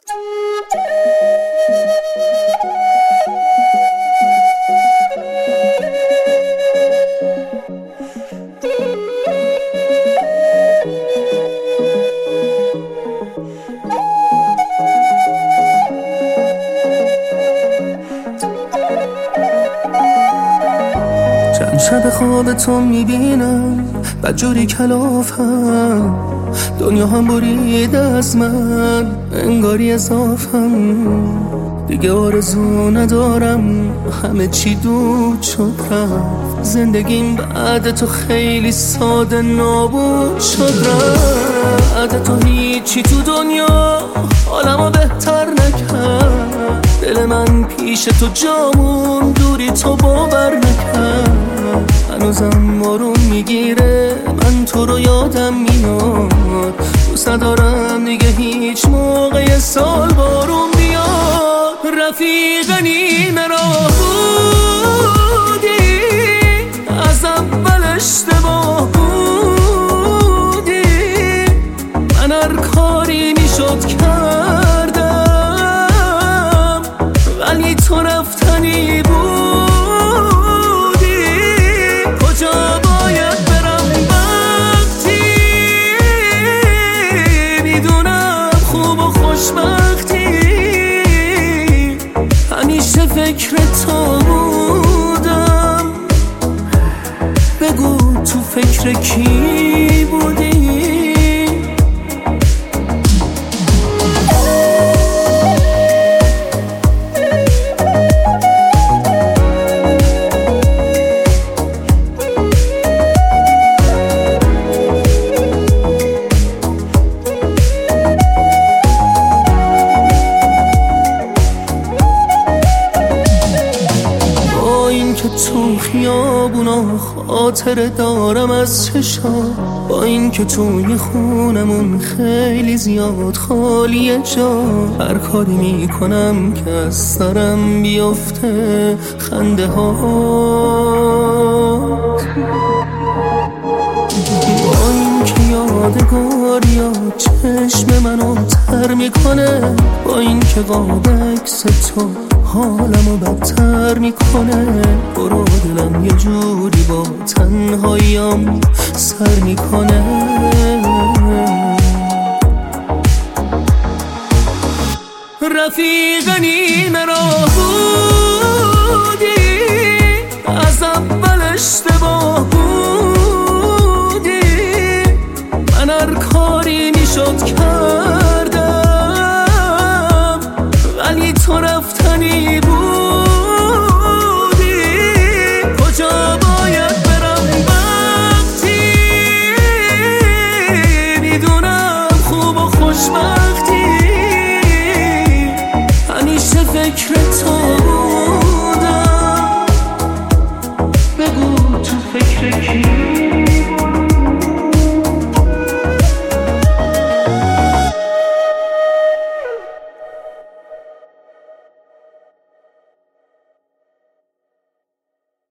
چند شب خواب تو میبینم بدجوری کلافم، دنیا هم برید از من انگاری اضافم. دیگه آرزو ندارم، همه چی دود شد رفت. زندگیم بعد تو خیلی ساده نابود شد رفت. بعد تو هیچی تو دنیا حالمو بهتر نکرد. دل من پیش تو جامون، دوری تو باور نکرد. هنوزم بارون میگیره، من تو رو یادم میاد. دوست ندارم دیگه هیچ موقع سال بارون بیاد. رفیق نیمه راه بودی، از اول اشتباه بودی. من هر کاری میشد کردم، ولی تو رفتنی بودی. کجا باید برم وقتی میدونم خوب و خوشبختی؟ همیشه فکر تو بودم، بگو تو فکر کی بودی؟ تو خیابونا خاطره دارم از چشا، با این که توی خونمون خیلی زیاد خالیه جا. هر کاری میکنم که از سرم بیفته خنده ها، با این که یادگاریا چشم منو تر میکنه. با این که قاب عکس تو حالمو بدتر میکنه. برو دلم یه جوری با تنهاییم سر میکنه. رفیق نیمه راه بودی، از اول اشتباه بودی. من هر کاری میشد کردم، ولی تو رفتنی بودی. کجا باید برم وقتی میدونم خوب و خوشبختی؟ همیشه فکر تو